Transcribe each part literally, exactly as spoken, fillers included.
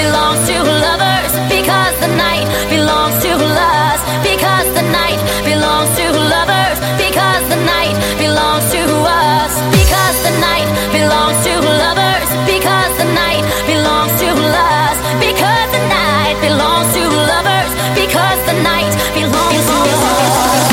belongs to lovers, because the night belongs to us, because the night belongs to lovers, because the night belongs to us, because the night belongs to lovers, because the night belongs to us, because the night belongs to lovers, because the night belongs to us.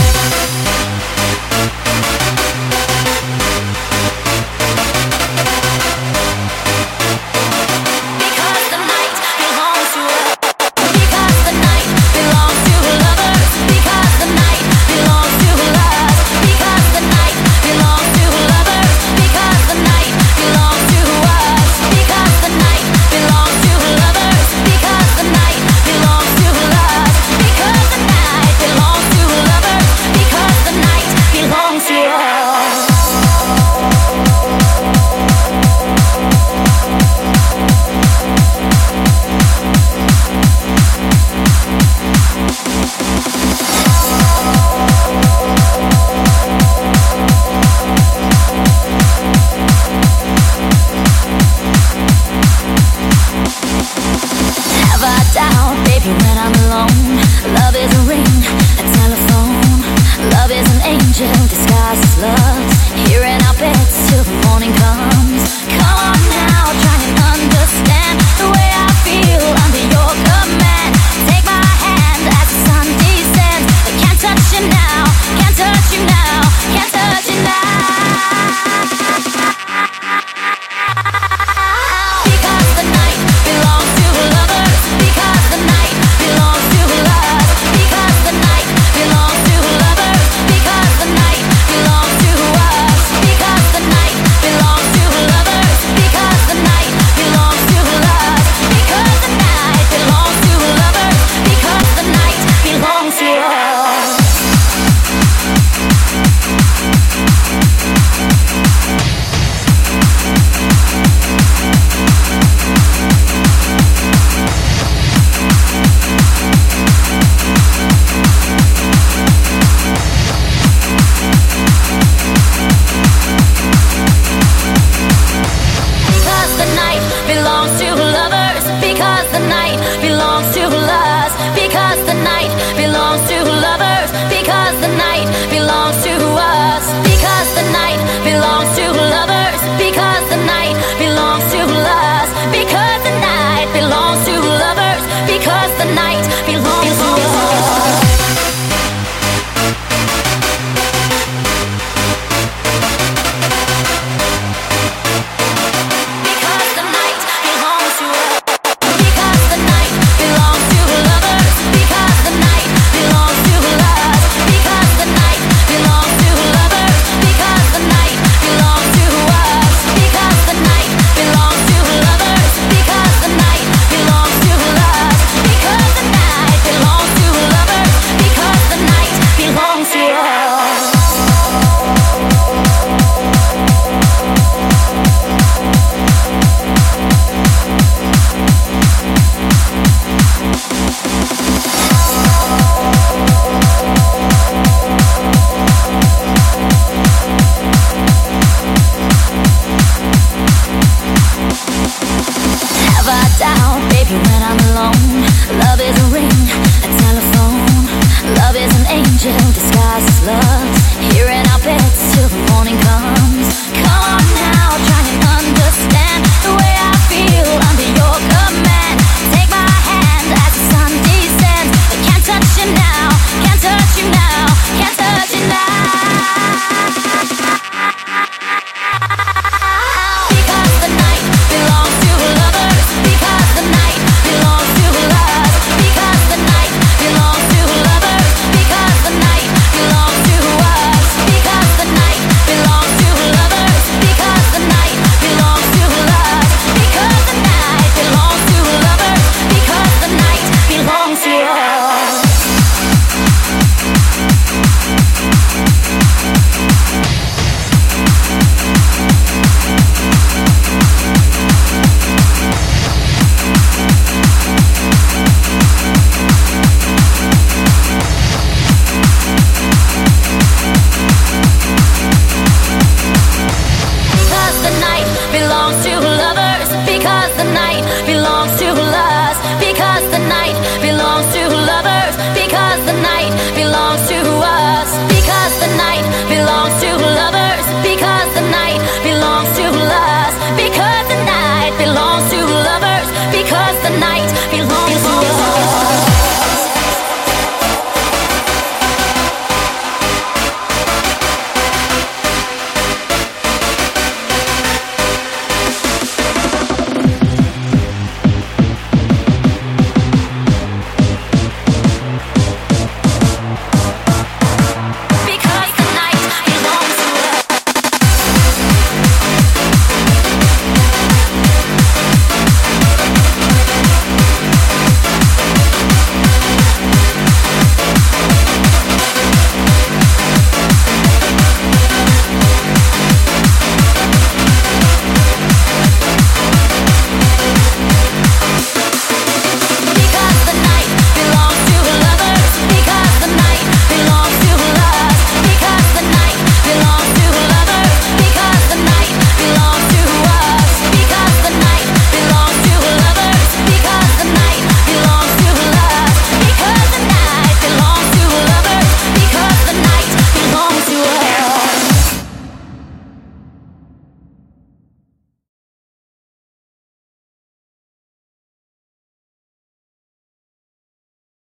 Love is an angel disguised as love. Here in our beds till the morning comes. Come on now, try and understand.